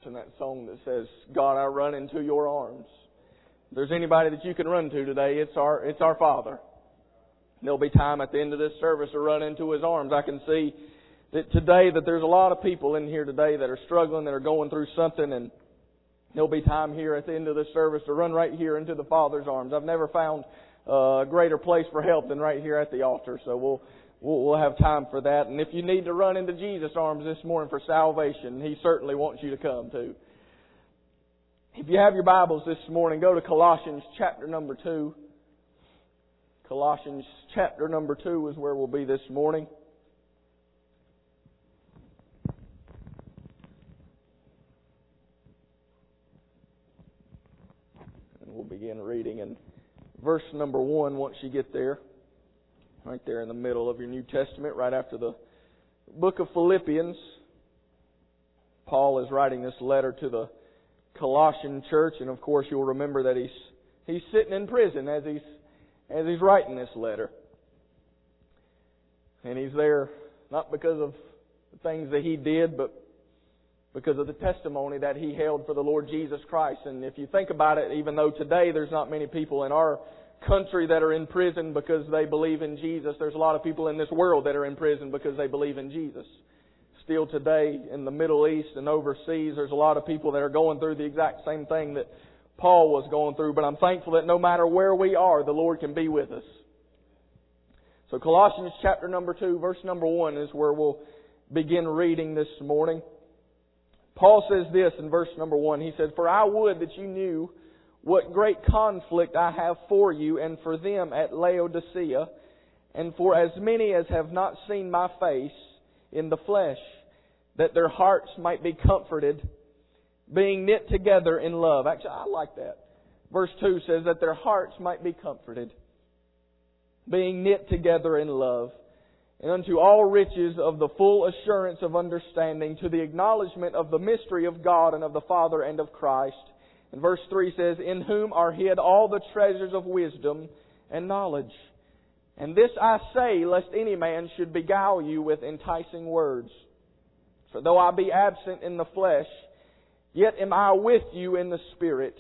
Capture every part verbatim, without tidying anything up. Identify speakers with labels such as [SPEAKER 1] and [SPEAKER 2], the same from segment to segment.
[SPEAKER 1] in that song that says, God, I run into your arms. If there's anybody that you can run to today, it's our it's our Father. There'll be time at the end of this service to run into His arms. I can see that today that there's a lot of people in here today that are struggling, that are going through something, and there'll be time here at the end of this service to run right here into the Father's arms. I've never found a greater place for help than right here at the altar, so we'll We'll, we'll have time for that. And if you need to run into Jesus' arms this morning for salvation, He certainly wants you to come too. If you have your Bibles this morning, go to Colossians chapter number two. Colossians chapter number two is where we'll be this morning. And we'll begin reading in verse number one once you get there. Right there in the middle of your New Testament, right after the book of Philippians. Paul is writing this letter to the Colossian church, and of course you'll remember that he's he's sitting in prison as he's as he's writing this letter. And he's there not because of the things that he did, but because of the testimony that he held for the Lord Jesus Christ. And if you think about it, even though today there's not many people in our country that are in prison because they believe in Jesus, there's a lot of people in this world that are in prison because they believe in Jesus. Still today in the Middle East and overseas, there's a lot of people that are going through the exact same thing that Paul was going through. But I'm thankful that no matter where we are, the Lord can be with us. So Colossians chapter number two, verse number one is where we'll begin reading this morning. Paul says this in verse number one. He said, "For I would that you knew what great conflict I have for you and for them at Laodicea, and for as many as have not seen my face in the flesh, that their hearts might be comforted, being knit together in love." Actually, I like that. Verse two says that their hearts might be comforted, being knit together in love, and unto all riches of the full assurance of understanding, to the acknowledgement of the mystery of God and of the Father and of Christ. And verse three says, "In whom are hid all the treasures of wisdom and knowledge. And this I say, lest any man should beguile you with enticing words. For though I be absent in the flesh, yet am I with you in the Spirit,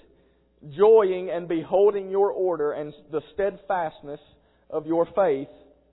[SPEAKER 1] joying and beholding your order and the steadfastness of your faith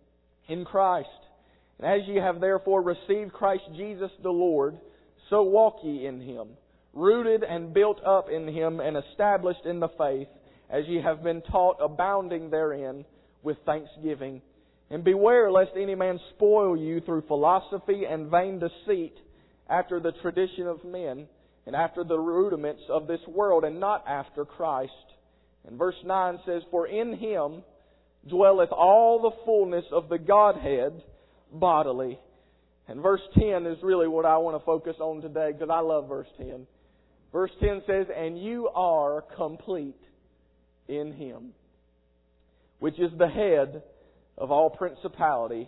[SPEAKER 1] in Christ. And as ye have therefore received Christ Jesus the Lord, so walk ye in Him, rooted and built up in Him and established in the faith, as ye have been taught, abounding therein with thanksgiving. And beware lest any man spoil you through philosophy and vain deceit, after the tradition of men, and after the rudiments of this world, and not after Christ." And verse nine says, "For in Him dwelleth all the fullness of the Godhead bodily." And verse ten is really what I want to focus on today, because I love verse ten. Verse ten says, "And you are complete in Him, which is the head of all principality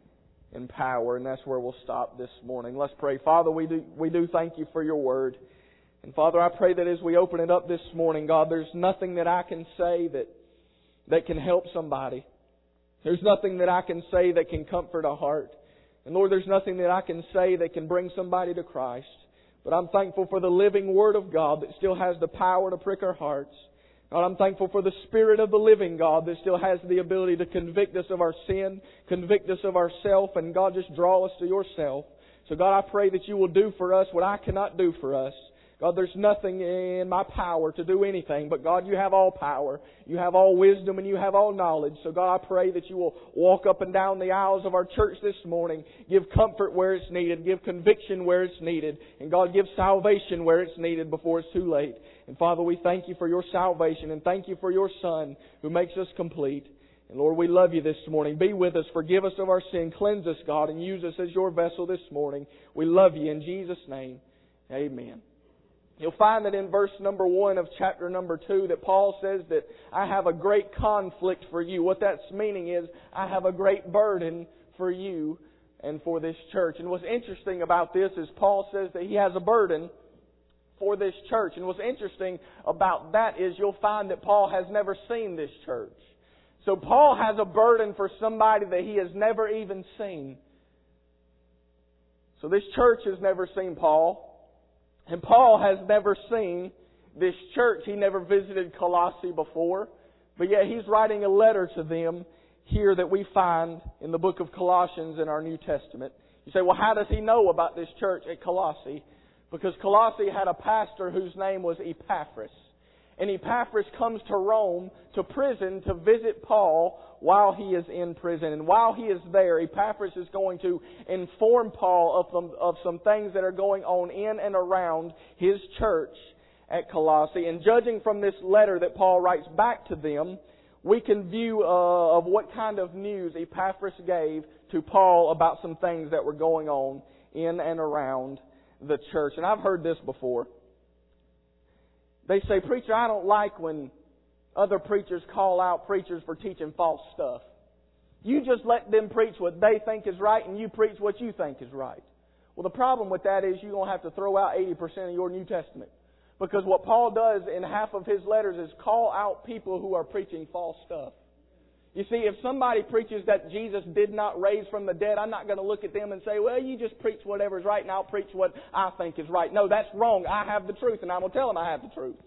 [SPEAKER 1] and power." And that's where we'll stop this morning. Let's pray. Father, we do, we do thank You for Your Word. And Father, I pray that as we open it up this morning, God, there's nothing that I can say that, that can help somebody. There's nothing that I can say that can comfort a heart. And Lord, there's nothing that I can say that can bring somebody to Christ. But I'm thankful for the living Word of God that still has the power to prick our hearts. God, I'm thankful for the Spirit of the living God that still has the ability to convict us of our sin, convict us of ourself, and God, just draw us to Yourself. So God, I pray that You will do for us what I cannot do for us. God, there's nothing in my power to do anything, but God, You have all power. You have all wisdom and You have all knowledge. So God, I pray that You will walk up and down the aisles of our church this morning, give comfort where it's needed, give conviction where it's needed, and God, give salvation where it's needed before it's too late. And Father, we thank You for Your salvation, and thank You for Your Son who makes us complete. And Lord, we love You this morning. Be with us, forgive us of our sin, cleanse us, God, and use us as Your vessel this morning. We love You in Jesus' name. Amen. You'll find that in verse number one of chapter number two that Paul says that I have a great conflict for you. What that's meaning is I have a great burden for you and for this church. And what's interesting about this is Paul says that he has a burden for this church. And what's interesting about that is you'll find that Paul has never seen this church. So Paul has a burden for somebody that he has never even seen. So this church has never seen Paul. And Paul has never seen this church. He never visited Colossae before. But yet he's writing a letter to them here that we find in the book of Colossians in our New Testament. You say, well, how does he know about this church at Colossae? Because Colossae had a pastor whose name was Epaphras. And Epaphras comes to Rome, to prison, to visit Paul while he is in prison. And while he is there, Epaphras is going to inform Paul of some, of some things that are going on in and around his church at Colossae. And judging from this letter that Paul writes back to them, we can view uh, of what kind of news Epaphras gave to Paul about some things that were going on in and around the church. And I've heard this before. They say, preacher, I don't like when other preachers call out preachers for teaching false stuff. You just let them preach what they think is right and you preach what you think is right. Well, the problem with that is you're going to have to throw out eighty percent of your New Testament. Because what Paul does in half of his letters is call out people who are preaching false stuff. You see, if somebody preaches that Jesus did not raise from the dead, I'm not going to look at them and say, well, you just preach whatever's right and I'll preach what I think is right. No, that's wrong. I have the truth and I'm going to tell them I have the truth.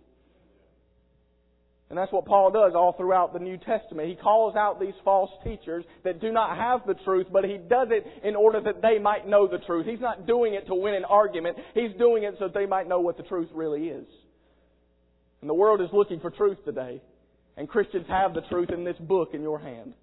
[SPEAKER 1] And that's what Paul does all throughout the New Testament. He calls out these false teachers that do not have the truth, but he does it in order that they might know the truth. He's not doing it to win an argument. He's doing it so that they might know what the truth really is. And the world is looking for truth today. And Christians have the truth in this book in your hand.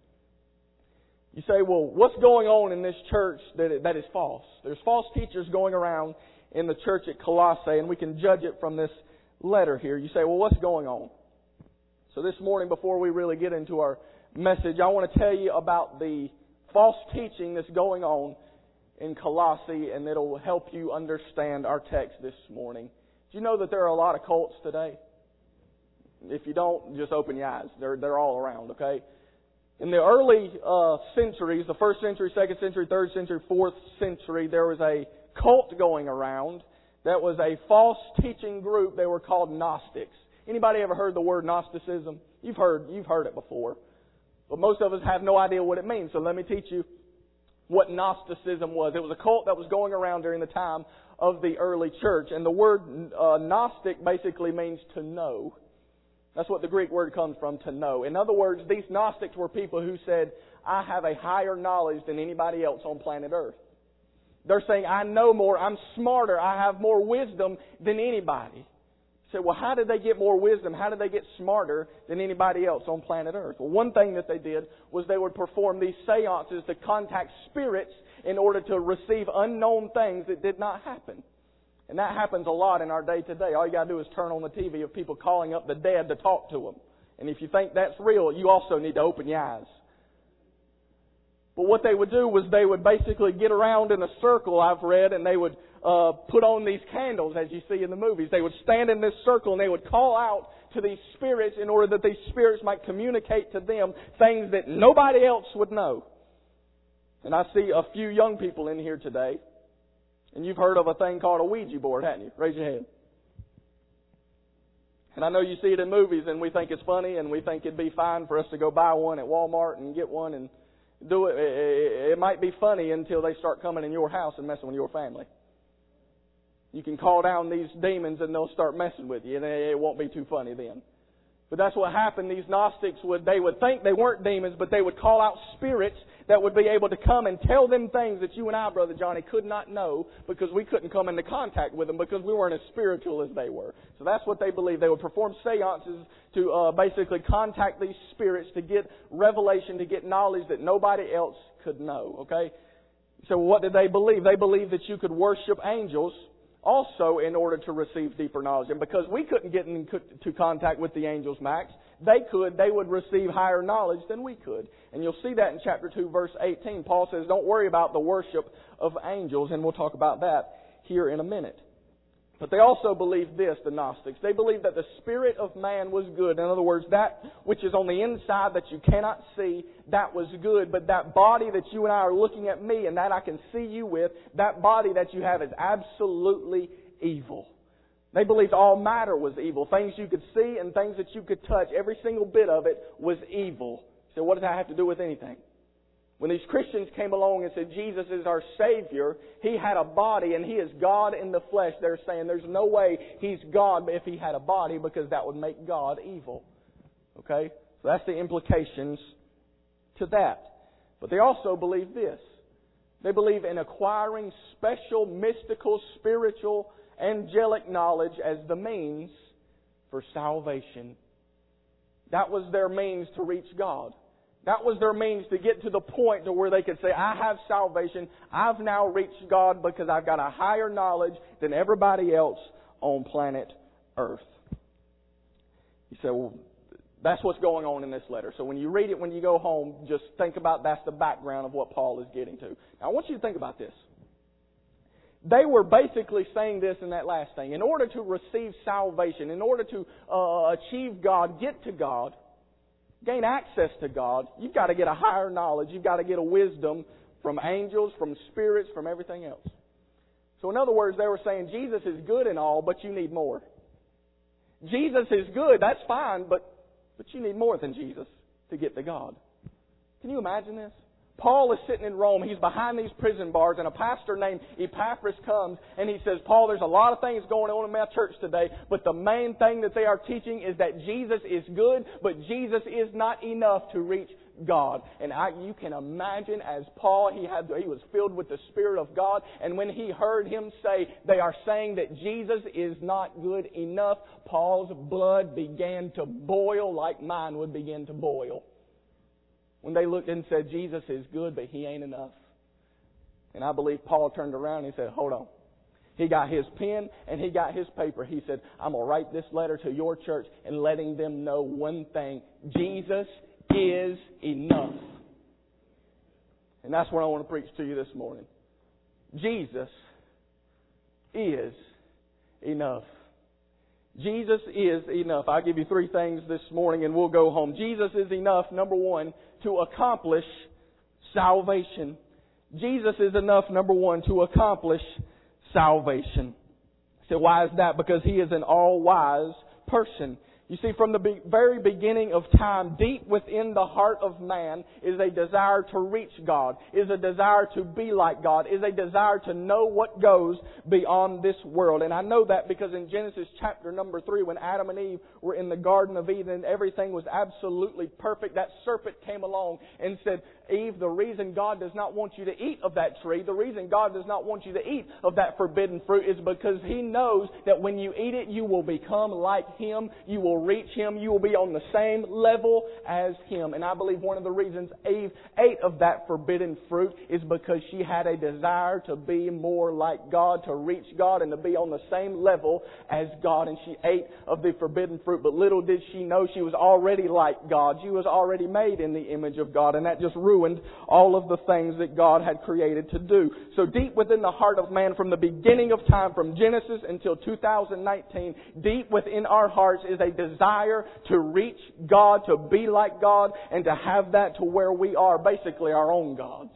[SPEAKER 1] You say, well, what's going on in this church that, that is false? There's false teachers going around in the church at Colossae, and we can judge it from this letter here. You say, well, what's going on? So this morning, before we really get into our message, I want to tell you about the false teaching that's going on in Colossae, and it'll help you understand our text this morning. Do you know that there are a lot of cults today? If you don't, just open your eyes. They're, they're all around, okay? In the early uh, centuries, the first century, second century, third century, fourth century, there was a cult going around that was a false teaching group. They were called Gnostics. Anybody ever heard the word Gnosticism? You've heard, you've heard it before. But most of us have no idea what it means. So let me teach you what Gnosticism was. It was a cult that was going around during the time of the early church. And the word uh, Gnostic basically means to know. That's what the Greek word comes from, to know. In other words, these Gnostics were people who said, I have a higher knowledge than anybody else on planet Earth. They're saying, I know more, I'm smarter, I have more wisdom than anybody. You say, well, how did they get more wisdom? How did they get smarter than anybody else on planet Earth? Well, one thing that they did was they would perform these seances to contact spirits in order to receive unknown things that did not happen. And that happens a lot in our day today. All you got to do is turn on the T V of people calling up the dead to talk to them. And if you think that's real, you also need to open your eyes. But what they would do was they would basically get around in a circle, I've read, and they would uh, put on these candles, as you see in the movies. They would stand in this circle and they would call out to these spirits in order that these spirits might communicate to them things that nobody else would know. And I see a few young people in here today. And you've heard of a thing called a Ouija board, haven't you? Raise your hand. And I know you see it in movies and we think it's funny and we think it'd be fine for us to go buy one at Walmart and get one and do it. It might be funny until they start coming in your house and messing with your family. You can call down these demons and they'll start messing with you and it won't be too funny then. But that's what happened. These Gnostics would, they would think they weren't demons, but they would call out spirits that would be able to come and tell them things that you and I, Brother Johnny, could not know because we couldn't come into contact with them because we weren't as spiritual as they were. So that's what they believed. They would perform seances to uh, basically contact these spirits to get revelation, to get knowledge that nobody else could know. Okay? So what did they believe? They believed that you could worship angels also in order to receive deeper knowledge. And because we couldn't get into contact with the angels, Max, they could, they would receive higher knowledge than we could. And you'll see that in chapter two, verse eighteen. Paul says, don't worry about the worship of angels, and we'll talk about that here in a minute. But they also believed this, the Gnostics. They believed that the spirit of man was good. In other words, that which is on the inside that you cannot see, that was good. But that body that you and I are looking at me and that I can see you with, that body that you have is absolutely evil. They believed all matter was evil. Things you could see and things that you could touch, every single bit of it was evil. So what does that have to do with anything? When these Christians came along and said Jesus is our Savior, He had a body and He is God in the flesh. They're saying there's no way He's God if He had a body, because that would make God evil. Okay? So that's the implications to that. But they also believe this. They believe in acquiring special, mystical, spiritual, angelic knowledge as the means for salvation. That was their means to reach God. That was their means to get to the point to where they could say, I have salvation. I've now reached God because I've got a higher knowledge than everybody else on planet Earth. You say, well, that's what's going on in this letter. So when you read it, when you go home, just think about that's the background of what Paul is getting to. Now I want you to think about this. They were basically saying this in that last thing. In order to receive salvation, in order to uh, achieve God, get to God, gain access to God, you've got to get a higher knowledge. You've got to get a wisdom from angels, from spirits, from everything else. So in other words, they were saying Jesus is good and all, but you need more. Jesus is good, that's fine, but, but you need more than Jesus to get to God. Can you imagine this? Paul is sitting in Rome. He's behind these prison bars, and a pastor named Epaphras comes and he says, Paul, there's a lot of things going on in my church today, but the main thing that they are teaching is that Jesus is good, but Jesus is not enough to reach God. And I, you can imagine, as Paul, he had, he was filled with the Spirit of God, and when he heard him say, they are saying that Jesus is not good enough, Paul's blood began to boil like mine would begin to boil. When they looked and said, Jesus is good, but He ain't enough. And I believe Paul turned around and he said, hold on. He got his pen and he got his paper. He said, I'm going to write this letter to your church and letting them know one thing. Jesus is enough. And that's what I want to preach to you this morning. Jesus is enough. Jesus is enough. I'll give you three things this morning and we'll go home. Jesus is enough, number one, to accomplish salvation. Jesus is enough, number one, to accomplish salvation. So why is that? Because He is an all-wise person. You see, from the be- very beginning of time, deep within the heart of man is a desire to reach God, is a desire to be like God, is a desire to know what goes beyond this world. And I know that because in Genesis chapter number three, when Adam and Eve were in the Garden of Eden, everything was absolutely perfect. That serpent came along and said, Eve, the reason God does not want you to eat of that tree, the reason God does not want you to eat of that forbidden fruit is because He knows that when you eat it, you will become like Him. You will reach Him. You will be on the same level as Him. And I believe one of the reasons Eve ate of that forbidden fruit is because she had a desire to be more like God, to reach God, and to be on the same level as God. And she ate of the forbidden fruit. But little did she know she was already like God. She was already made in the image of God. And that just ruined all of the things that God had created to do. So deep within the heart of man, from the beginning of time, from Genesis until two thousand nineteen, deep within our hearts is a desire to reach God, to be like God, and to have that to where we are basically our own gods.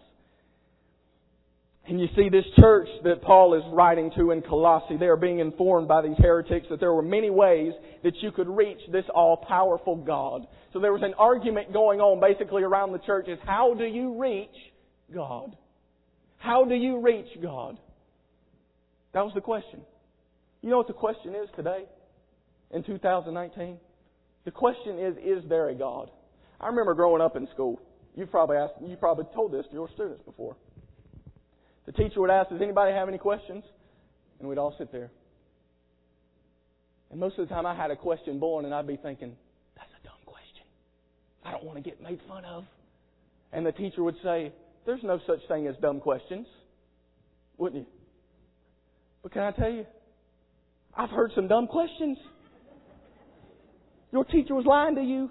[SPEAKER 1] And you see this church that Paul is writing to in Colossae, they are being informed by these heretics that there were many ways that you could reach this all-powerful God. So there was an argument going on basically around the church is how do you reach God? How do you reach God? That was the question. You know what the question is today in two thousand nineteen? The question is, is there a God? I remember growing up in school. You've probably asked, you probably told this to your students before. The teacher would ask, does anybody have any questions? And we'd all sit there. And most of the time I had a question born and I'd be thinking, that's a dumb question. I don't want to get made fun of. And the teacher would say, there's no such thing as dumb questions. Wouldn't you? But can I tell you, I've heard some dumb questions. Your teacher was lying to you.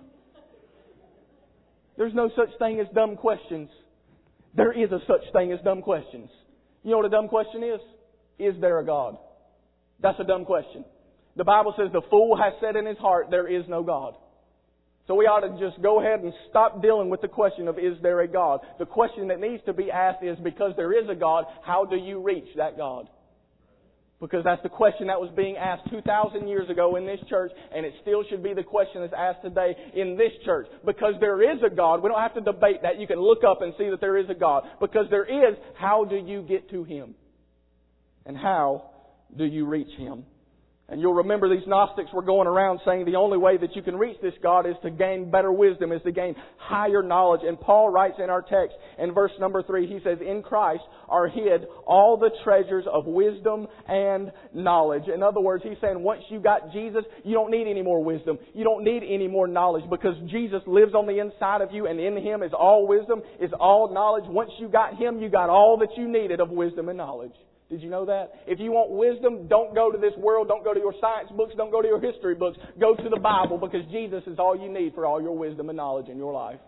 [SPEAKER 1] There's no such thing as dumb questions. There is a such thing as dumb questions. You know what a dumb question is? Is there a God? That's a dumb question. The Bible says the fool has said in his heart, there is no God. So we ought to just go ahead and stop dealing with the question of is there a God? The question that needs to be asked is because there is a God, how do you reach that God? Because that's the question that was being asked two thousand years ago in this church, and it still should be the question that's asked today in this church. Because there is a God. We don't have to debate that. You can look up and see that there is a God. Because there is, how do you get to Him? And how do you reach Him? And you'll remember these Gnostics were going around saying the only way that you can reach this God is to gain better wisdom, is to gain higher knowledge. And Paul writes in our text in verse number three, he says, in Christ are hid all the treasures of wisdom and knowledge. In other words, he's saying once you got Jesus, you don't need any more wisdom. You don't need any more knowledge, because Jesus lives on the inside of you, and in Him is all wisdom, is all knowledge. Once you got Him, you got all that you needed of wisdom and knowledge. Did you know that? If you want wisdom, don't go to this world. Don't go to your science books. Don't go to your history books. Go to the Bible, because Jesus is all you need for all your wisdom and knowledge in your life.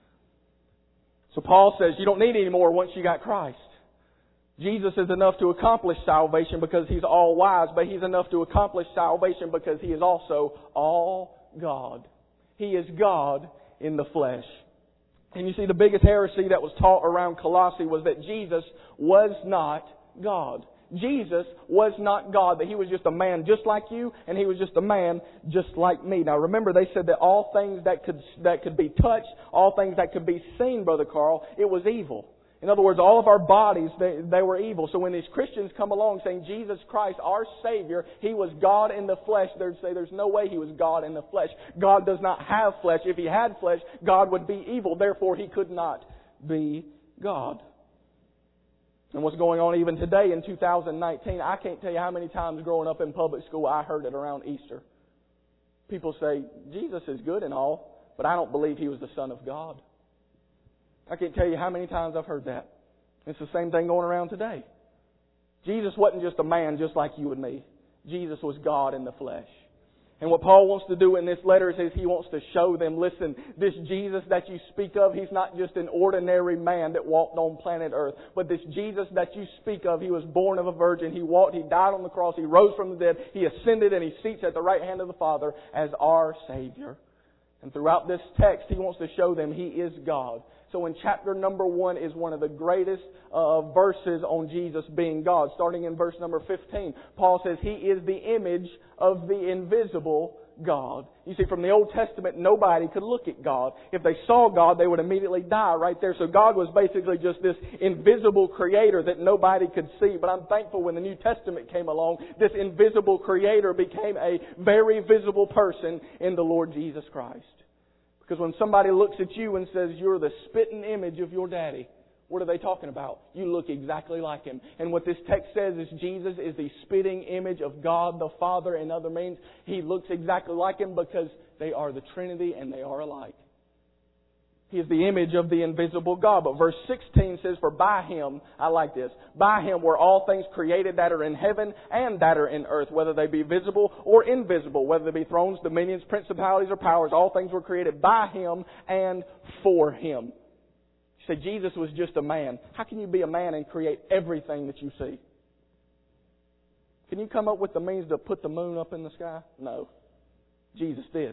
[SPEAKER 1] So Paul says you don't need any more once you got Christ. Jesus is enough to accomplish salvation because He's all wise, but He's enough to accomplish salvation because He is also all God. He is God in the flesh. And you see, the biggest heresy that was taught around Colossae was that Jesus was not God. Jesus was not God, that He was just a man just like you, and He was just a man just like me. Now remember, they said that all things that could that could be touched, all things that could be seen, Brother Carl, it was evil. In other words, all of our bodies, they, they were evil. So when these Christians come along saying Jesus Christ, our Savior, He was God in the flesh, they'd say there's no way He was God in the flesh. God does not have flesh. If He had flesh, God would be evil. Therefore, He could not be God. And what's going on even today in two thousand nineteen, I can't tell you how many times growing up in public school I heard it around Easter. People say, Jesus is good and all, but I don't believe He was the Son of God. I can't tell you how many times I've heard that. It's the same thing going around today. Jesus wasn't just a man just like you and me. Jesus was God in the flesh. And what Paul wants to do in this letter is he wants to show them, listen, this Jesus that you speak of, He's not just an ordinary man that walked on planet Earth. But this Jesus that you speak of, He was born of a virgin. He walked, He died on the cross, He rose from the dead, He ascended, and He seats at the right hand of the Father as our Savior. And throughout this text, he wants to show them He is God. So in chapter number one is one of the greatest uh, verses on Jesus being God. Starting in verse number fifteen, Paul says He is the image of the invisible God. You see, from the Old Testament, nobody could look at God. If they saw God, they would immediately die right there. So God was basically just this invisible Creator that nobody could see. But I'm thankful when the New Testament came along, this invisible Creator became a very visible person in the Lord Jesus Christ. Because when somebody looks at you and says, you're the spitting image of your daddy, what are they talking about? You look exactly like Him. And what this text says is Jesus is the spitting image of God the Father. In other means, He looks exactly like Him because they are the Trinity and they are alike. He is the image of the invisible God. But verse sixteen says, for by Him, I like this, by Him were all things created that are in heaven and that are in earth, whether they be visible or invisible, whether they be thrones, dominions, principalities, or powers. All things were created by Him and for Him. You say Jesus was just a man. How can you be a man and create everything that you see? Can you come up with the means to put the moon up in the sky? No. Jesus did.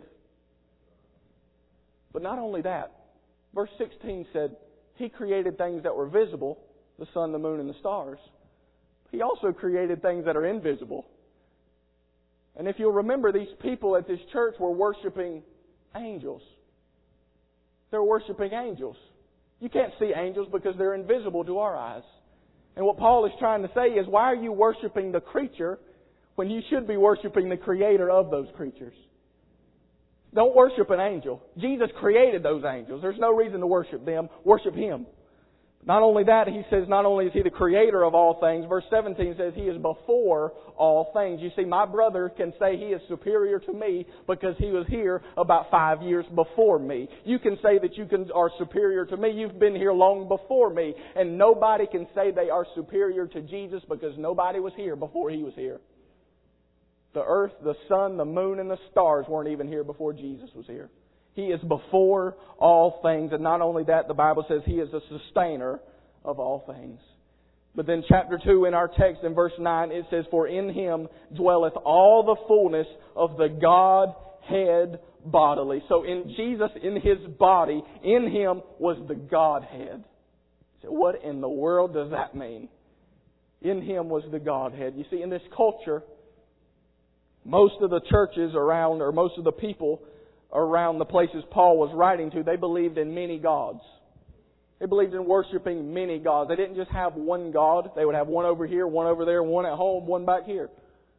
[SPEAKER 1] But not only that, verse sixteen said, He created things that were visible, the sun, the moon, and the stars. He also created things that are invisible. And if you'll remember, these people at this church were worshiping angels. They're worshiping angels. You can't see angels because they're invisible to our eyes. And what Paul is trying to say is, why are you worshiping the creature when you should be worshiping the Creator of those creatures? Don't worship an angel. Jesus created those angels. There's no reason to worship them. Worship Him. Not only that, he says not only is He the Creator of all things, verse seventeen says He is before all things. You see, my brother can say he is superior to me because he was here about five years before me. You can say that you can, are superior to me. You've been here long before me. And nobody can say they are superior to Jesus because nobody was here before He was here. The earth, the sun, the moon, and the stars weren't even here before Jesus was here. He is before all things. And not only that, the Bible says He is the sustainer of all things. But then chapter two in our text in verse nine, it says, for in Him dwelleth all the fullness of the Godhead bodily. So in Jesus, in His body, in Him was the Godhead. So what in the world does that mean? In Him was the Godhead. You see, in this culture, most of the churches around, or most of the people around the places Paul was writing to, they believed in many gods. They believed in worshiping many gods. They didn't just have one God. They would have one over here, one over there, one at home, one back here.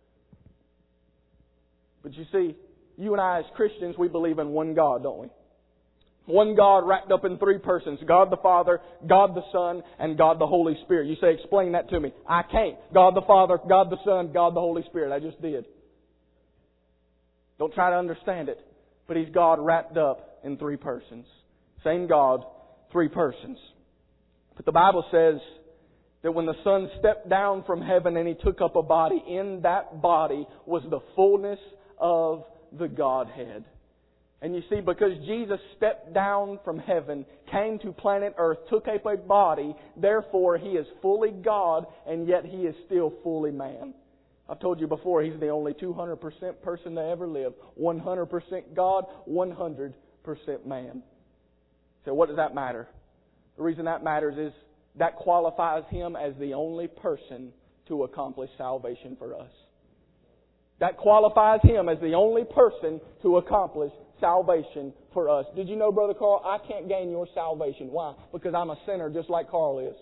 [SPEAKER 1] But you see, you and I as Christians, we believe in one God, don't we? One God wrapped up in three persons. God the Father, God the Son, and God the Holy Spirit. You say, explain that to me. I can't. God the Father, God the Son, God the Holy Spirit. I just did. Don't try to understand it. But He's God wrapped up in three persons. Same God, three persons. But the Bible says that when the Son stepped down from heaven and He took up a body, in that body was the fullness of the Godhead. And you see, because Jesus stepped down from heaven, came to planet Earth, took up a body, therefore He is fully God, and yet He is still fully man. I've told you before, He's the only two hundred percent person to ever live. one hundred percent God, one hundred percent man. So what does that matter? The reason that matters is that qualifies Him as the only person to accomplish salvation for us. That qualifies Him as the only person to accomplish salvation for us. Did you know, Brother Carl, I can't gain your salvation. Why? Because I'm a sinner just like Carl is.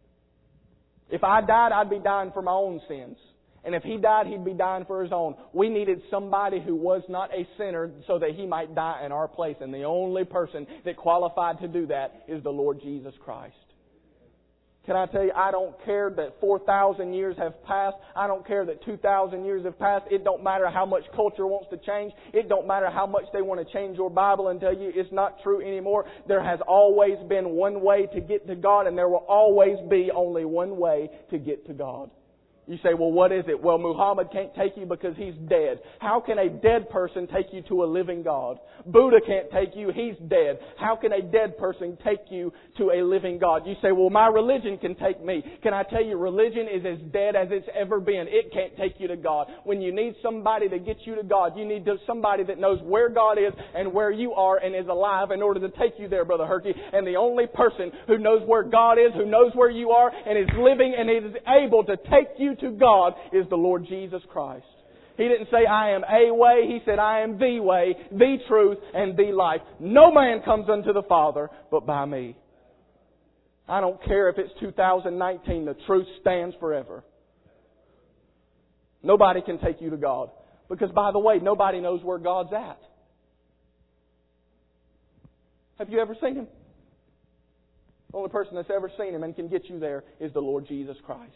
[SPEAKER 1] If I died, I'd be dying for my own sins. And if He died, He'd be dying for His own. We needed somebody who was not a sinner so that He might die in our place. And the only person that qualified to do that is the Lord Jesus Christ. Can I tell you, I don't care that four thousand years have passed. I don't care that two thousand years have passed. It don't matter how much culture wants to change. It don't matter how much they want to change your Bible and tell you it's not true anymore. There has always been one way to get to God, and there will always be only one way to get to God. You say, well, what is it? Well, Muhammad can't take you because he's dead. How can a dead person take you to a living God? Buddha can't take you. He's dead. How can a dead person take you to a living God? You say, well, my religion can take me. Can I tell you, religion is as dead as it's ever been. It can't take you to God. When you need somebody to get you to God, you need somebody that knows where God is and where you are and is alive in order to take you there, Brother Herky. And the only person who knows where God is, who knows where you are, and is living and is able to take you to God is the Lord Jesus Christ. He didn't say, I am a way. He said, I am the way, the truth, and the life. No man comes unto the Father but by me. I don't care if it's two thousand nineteen. The truth stands forever. Nobody can take you to God. Because, by the way, nobody knows where God's at. Have you ever seen Him? The only person that's ever seen Him and can get you there is the Lord Jesus Christ.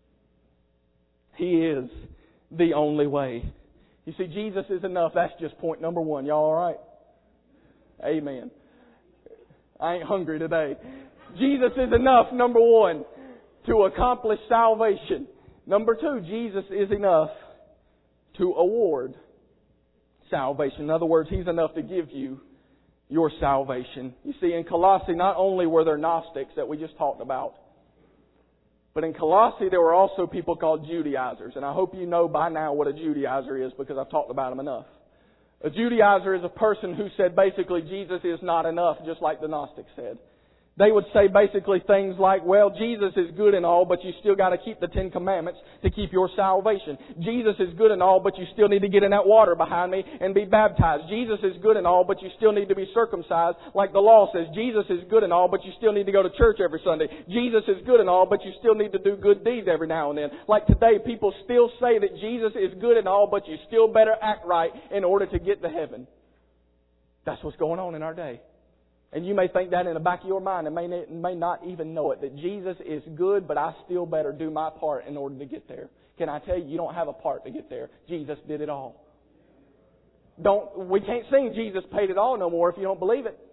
[SPEAKER 1] He is the only way. You see, Jesus is enough. That's just point number one. Y'all all right? Amen. I ain't hungry today. Jesus is enough, number one, to accomplish salvation. Number two, Jesus is enough to award salvation. In other words, He's enough to give you your salvation. You see, in Colossae, not only were there Gnostics that we just talked about, but in Colossae, there were also people called Judaizers. And I hope you know by now what a Judaizer is because I've talked about them enough. A Judaizer is a person who said basically Jesus is not enough, just like the Gnostics said. They would say basically things like, well, Jesus is good and all, but you still got to keep the Ten Commandments to keep your salvation. Jesus is good and all, but you still need to get in that water behind me and be baptized. Jesus is good and all, but you still need to be circumcised like the law says. Jesus is good and all, but you still need to go to church every Sunday. Jesus is good and all, but you still need to do good deeds every now and then. Like today, people still say that Jesus is good and all, but you still better act right in order to get to heaven. That's what's going on in our day. And you may think that in the back of your mind and may, may not even know it, that Jesus is good, but I still better do my part in order to get there. Can I tell you, you don't have a part to get there. Jesus did it all. Don't, we can't sing Jesus paid it all no more if you don't believe it.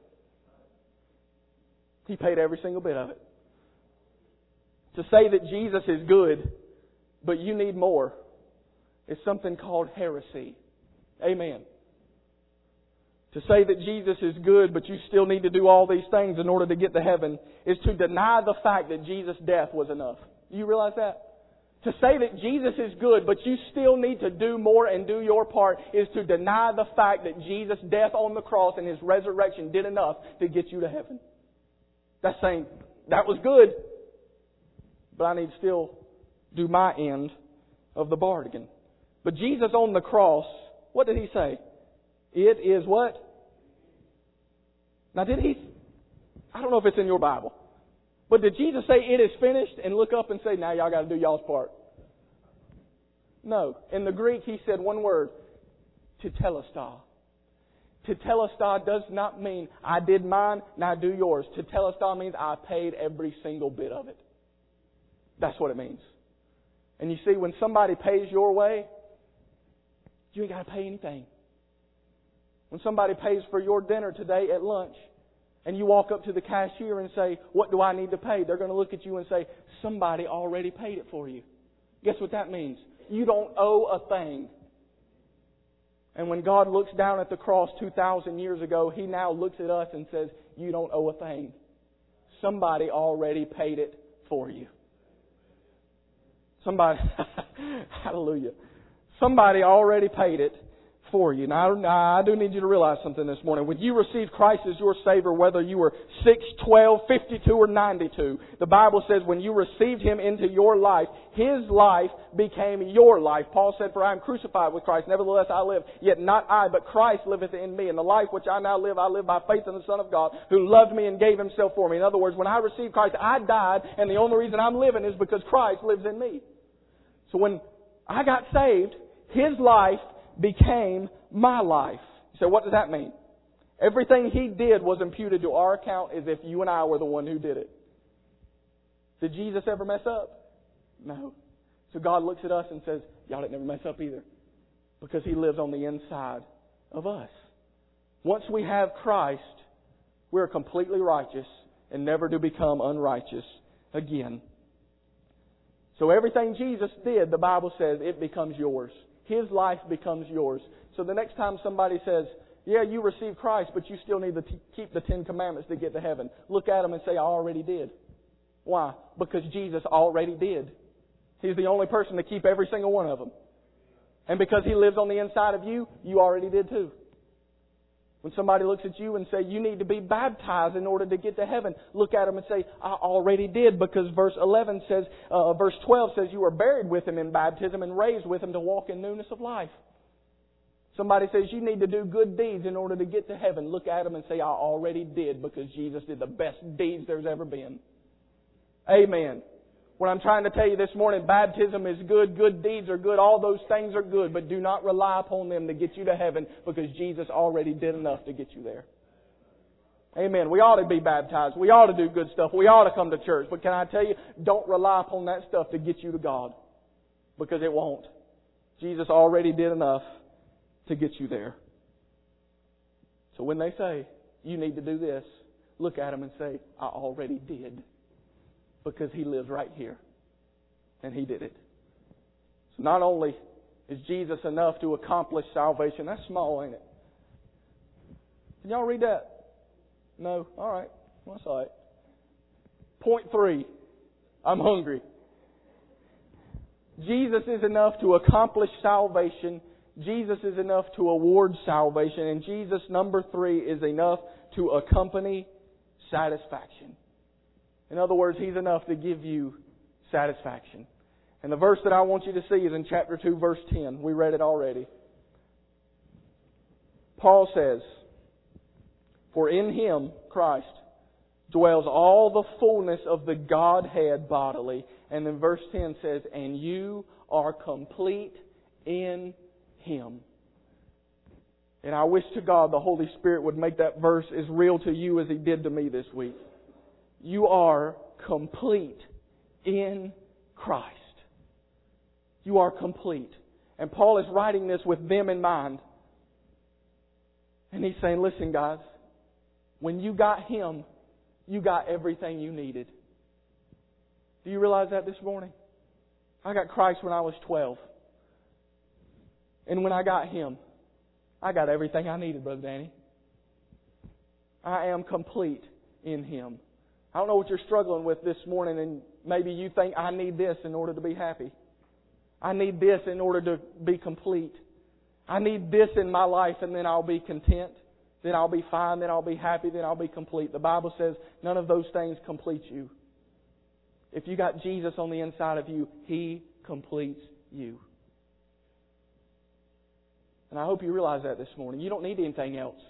[SPEAKER 1] He paid every single bit of it. To say that Jesus is good, but you need more, is something called heresy. Amen. To say that Jesus is good, but you still need to do all these things in order to get to heaven, is to deny the fact that Jesus' death was enough. Do you realize that? To say that Jesus is good, but you still need to do more and do your part, is to deny the fact that Jesus' death on the cross and His resurrection did enough to get you to heaven. That's saying, that was good, but I need still do my end of the bargain. But Jesus on the cross, what did He say? It is what? Now did He, I don't know if it's in your Bible, but did Jesus say it is finished and look up and say, now y'all got to do y'all's part? No. In the Greek He said one word, tetelestai. Tetelestai does not mean I did mine, now do yours. Tetelestai means I paid every single bit of it. That's what it means. And you see, when somebody pays your way, you ain't got to pay anything. When somebody pays for your dinner today at lunch, and you walk up to the cashier and say, what do I need to pay? They're going to look at you and say, somebody already paid it for you. Guess what that means? You don't owe a thing. And when God looks down at the cross two thousand years ago, He now looks at us and says, you don't owe a thing. Somebody already paid it for you. Somebody, hallelujah. Somebody already paid it for you. Now, I do need you to realize something this morning. When you received Christ as your Savior, whether you were six, twelve, fifty-two, or ninety-two, the Bible says when you received Him into your life, His life became your life. Paul said, for I am crucified with Christ. Nevertheless I live, yet not I, but Christ liveth in me. And the life which I now live, I live by faith in the Son of God, who loved me and gave Himself for me. In other words, when I received Christ, I died, and the only reason I'm living is because Christ lives in me. So when I got saved, His life became my life. So what does that mean? Everything He did was imputed to our account as if you and I were the one who did it. Did Jesus ever mess up? No. So God looks at us and says, y'all didn't ever mess up either. Because He lives on the inside of us. Once we have Christ, we're completely righteous and never to become unrighteous again. So everything Jesus did, the Bible says, it becomes yours. His life becomes yours. So the next time somebody says, yeah, you received Christ, but you still need to t- keep the Ten Commandments to get to heaven, look at them and say, I already did. Why? Because Jesus already did. He's the only person to keep every single one of them. And because He lives on the inside of you, you already did too. When somebody looks at you and say, you need to be baptized in order to get to heaven, look at them and say, I already did, because verse eleven says, uh, verse twelve says, you were buried with Him in baptism and raised with Him to walk in newness of life. Somebody says, you need to do good deeds in order to get to heaven. Look at them and say, I already did, because Jesus did the best deeds there's ever been. Amen. What I'm trying to tell you this morning, baptism is good, good deeds are good, all those things are good, but do not rely upon them to get you to heaven, because Jesus already did enough to get you there. Amen. We ought to be baptized. We ought to do good stuff. We ought to come to church. But can I tell you, don't rely upon that stuff to get you to God, because it won't. Jesus already did enough to get you there. So when they say, you need to do this, look at them and say, I already did. Because He lives right here. And He did it. So not only is Jesus enough to accomplish salvation, that's small, ain't it? Can y'all read that? No? Alright. Well, that's all right. Point three. I'm hungry. Jesus is enough to accomplish salvation. Jesus is enough to award salvation. And Jesus, number three, is enough to accompany satisfaction. In other words, He's enough to give you satisfaction. And the verse that I want you to see is in chapter two, verse ten. We read it already. Paul says, for in Him, Christ, dwells all the fullness of the Godhead bodily. And then verse ten says, and you are complete in Him. And I wish to God the Holy Spirit would make that verse as real to you as He did to me this week. You are complete in Christ. You are complete. And Paul is writing this with them in mind. And he's saying, listen guys, when you got Him, you got everything you needed. Do you realize that this morning? I got Christ when I was twelve. And when I got Him, I got everything I needed, Brother Danny. I am complete in Him. I don't know what you're struggling with this morning, and maybe you think, I need this in order to be happy. I need this in order to be complete. I need this in my life, and then I'll be content. Then I'll be fine. Then I'll be happy. Then I'll be complete. The Bible says none of those things complete you. If you got Jesus on the inside of you, He completes you. And I hope you realize that this morning. You don't need anything else.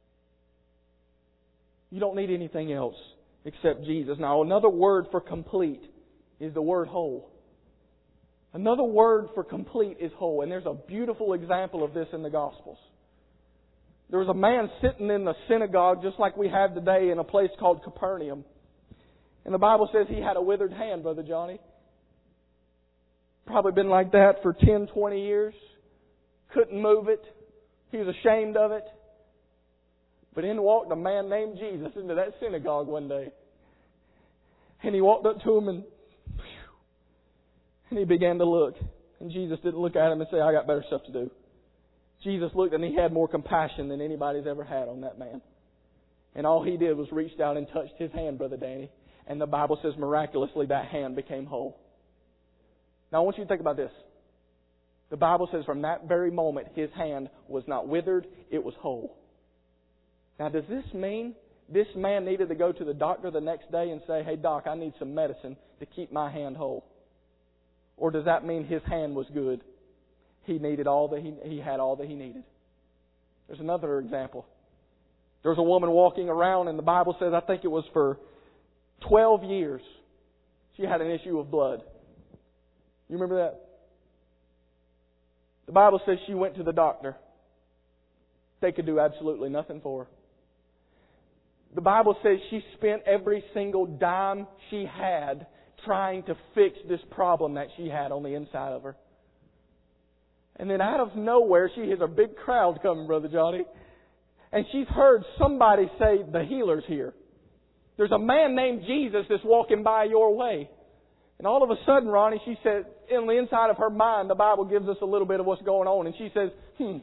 [SPEAKER 1] You don't need anything else except Jesus. Now, another word for complete is the word whole. Another word for complete is whole. And there's a beautiful example of this in the Gospels. There was a man sitting in the synagogue just like we have today in a place called Capernaum. And the Bible says he had a withered hand, Brother Johnny. Probably been like that for ten, twenty years. Couldn't move it. He was ashamed of it. But in walked a man named Jesus into that synagogue one day. And he walked up to him and, and he began to look. And Jesus didn't look at him and say, I got better stuff to do. Jesus looked and He had more compassion than anybody's ever had on that man. And all He did was reached out and touched his hand, Brother Danny. And the Bible says miraculously that hand became whole. Now I want you to think about this. The Bible says from that very moment his hand was not withered, it was whole. Now does this mean this man needed to go to the doctor the next day and say, hey doc, I need some medicine to keep my hand whole? Or does that mean his hand was good? He needed all that he, he had all that he needed. There's another example. There's a woman walking around and the Bible says, I think it was for twelve years, she had an issue of blood. You remember that? The Bible says she went to the doctor. They could do absolutely nothing for her. The Bible says she spent every single dime she had trying to fix this problem that she had on the inside of her. And then out of nowhere, she hears a big crowd coming, Brother Johnny. And she's heard somebody say, the healer's here. There's a man named Jesus that's walking by your way. And all of a sudden, Ronnie, she said, in the inside of her mind, the Bible gives us a little bit of what's going on. And she says, hmm,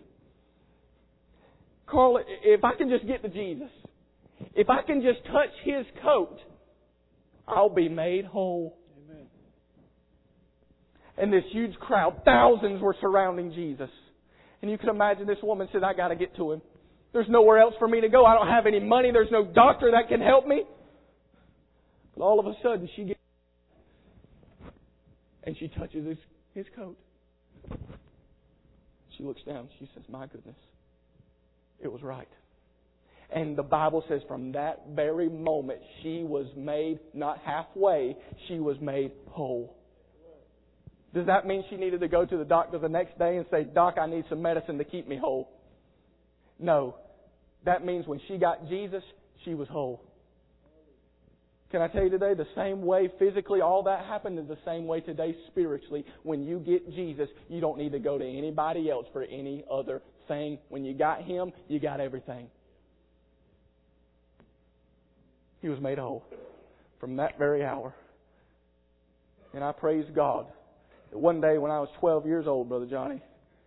[SPEAKER 1] Carl, if I can just get to Jesus, if I can just touch His coat, I'll be made whole. Amen. And this huge crowd, thousands were surrounding Jesus. And you can imagine this woman said, I got to get to Him. There's nowhere else for me to go. I don't have any money. There's no doctor that can help me. But all of a sudden, she gets and she touches his, his coat. She looks down. She says, my goodness, it was right. And the Bible says from that very moment, she was made not halfway, she was made whole. Does that mean she needed to go to the doctor the next day and say, Doc, I need some medicine to keep me whole? No. That means when she got Jesus, she was whole. Can I tell you today, the same way physically all that happened is the same way today spiritually. When you get Jesus, you don't need to go to anybody else for any other thing. When you got Him, you got everything. He was made whole from that very hour. And I praise God that one day when I was twelve years old, Brother Johnny,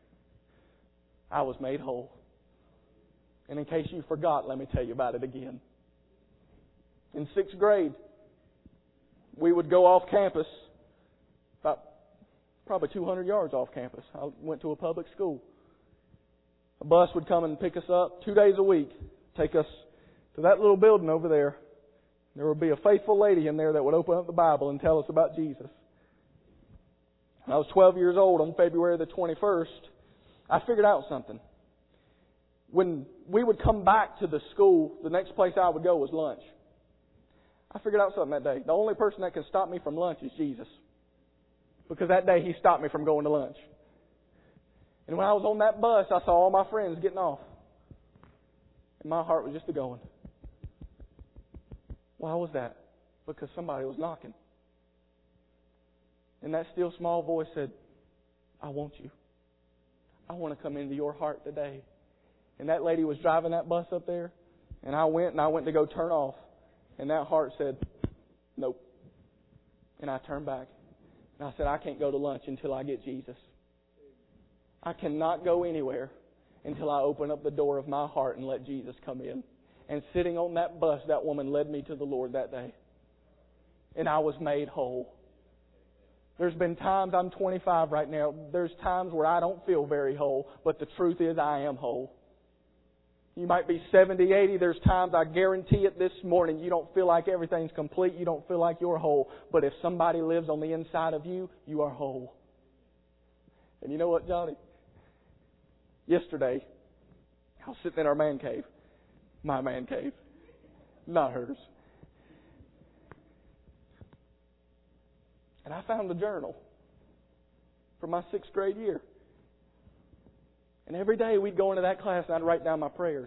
[SPEAKER 1] I was made whole. And in case you forgot, let me tell you about it again. In sixth grade, we would go off campus, about probably two hundred yards off campus. I went to a public school. A bus would come and pick us up two days a week, take us to that little building over there. There would be a faithful lady in there that would open up the Bible and tell us about Jesus. When I was twelve years old on February the twenty-first, I figured out something. When we would come back to the school, the next place I would go was lunch. I figured out something that day. The only person that can stop me from lunch is Jesus. Because that day He stopped me from going to lunch. And when I was on that bus, I saw all my friends getting off. And my heart was just a-going. Why was that? Because somebody was knocking. And that still small voice said, I want you. I want to come into your heart today. And that lady was driving that bus up there. And I went and I went to go turn off. And that heart said, nope. And I turned back. And I said, I can't go to lunch until I get Jesus. I cannot go anywhere until I open up the door of my heart and let Jesus come in. And sitting on that bus, that woman led me to the Lord that day. And I was made whole. There's been times, I'm twenty-five right now, there's times where I don't feel very whole. But the truth is I am whole. You might be seventy, eighty. There's times, I guarantee it, this morning, you don't feel like everything's complete. You don't feel like you're whole. But if somebody lives on the inside of you, you are whole. And you know what, Johnny? Yesterday, I was sitting in our man cave. My man cave. Not hers. And I found a journal from my sixth grade year. And every day we'd go into that class and I'd write down my prayers.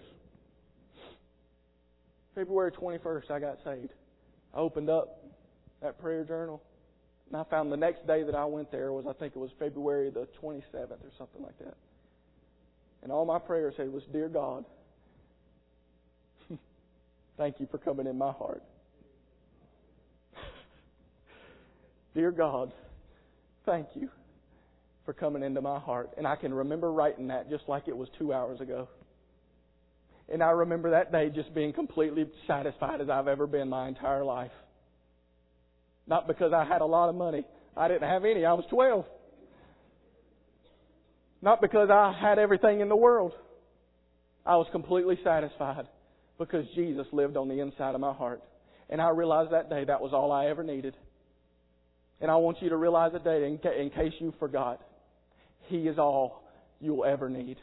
[SPEAKER 1] February twenty-first, I got saved. I opened up that prayer journal. And I found the next day that I went there was, I think it was February the twenty-seventh or something like that. And all my prayer said was, Dear God, thank you for coming in my heart. Dear God, thank you for coming into my heart. And I can remember writing that just like it was two hours ago. And I remember that day just being completely satisfied as I've ever been my entire life. Not because I had a lot of money. I didn't have any. I was twelve. Not because I had everything in the world. I was completely satisfied because Jesus lived on the inside of my heart. And I realized that day that was all I ever needed. And I want you to realize today, in, ca- in case you forgot, He is all you'll ever need.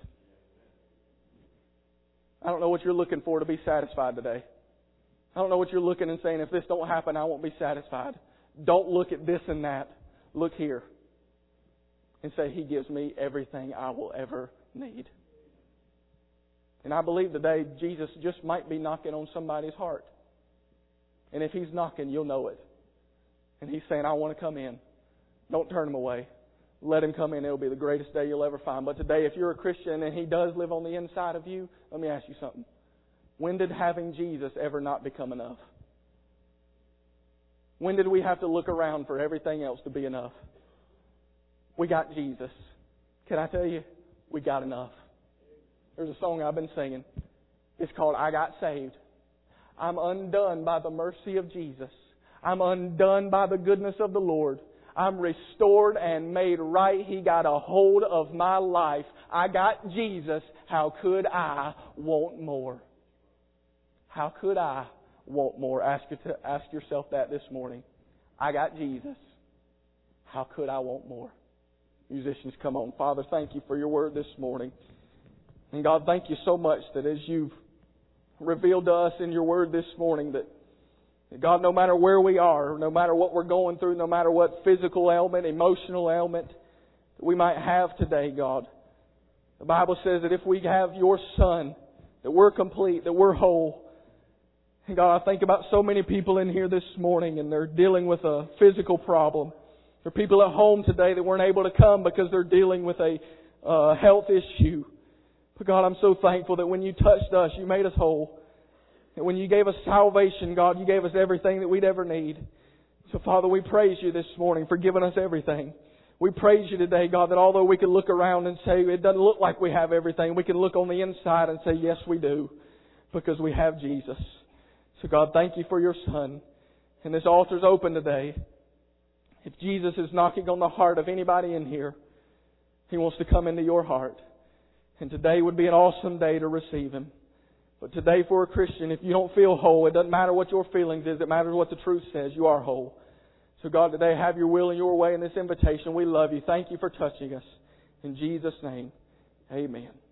[SPEAKER 1] I don't know what you're looking for to be satisfied today. I don't know what you're looking and saying, if this don't happen, I won't be satisfied. Don't look at this and that. Look here. And say, He gives me everything I will ever need. And I believe today Jesus just might be knocking on somebody's heart. And if He's knocking, you'll know it. And He's saying, I want to come in. Don't turn Him away. Let Him come in. It'll be the greatest day you'll ever find. But today, if you're a Christian and He does live on the inside of you, let me ask you something. When did having Jesus ever not become enough? When did we have to look around for everything else to be enough? We got Jesus. Can I tell you? We got enough. There's a song I've been singing. It's called I Got Saved. I'm undone by the mercy of Jesus. I'm undone by the goodness of the Lord. I'm restored and made right. He got a hold of my life. I got Jesus. How could I want more? How could I want more? Ask, your, ask yourself that this morning. I got Jesus. How could I want more? Musicians, come on. Father, thank You for Your word this morning. And God, thank You so much that as You've revealed to us in Your word this morning that God, no matter where we are, no matter what we're going through, no matter what physical ailment, emotional ailment that we might have today, God, the Bible says that if we have Your Son, that we're complete, that we're whole. And God, I think about so many people in here this morning and they're dealing with a physical problem. There are people at home today that weren't able to come because they're dealing with a uh, health issue. But God, I'm so thankful that when You touched us, You made us whole. And when You gave us salvation, God, You gave us everything that we'd ever need. So, Father, we praise You this morning for giving us everything. We praise You today, God, that although we can look around and say it doesn't look like we have everything, we can look on the inside and say, yes, we do, because we have Jesus. So, God, thank You for Your Son. And this altar's open today. If Jesus is knocking on the heart of anybody in here, He wants to come into your heart. And today would be an awesome day to receive Him. But today for a Christian, if you don't feel whole, it doesn't matter what your feelings is. It matters what the truth says. You are whole. So God, today have Your will and Your way in this invitation. We love You. Thank You for touching us. In Jesus' name, amen.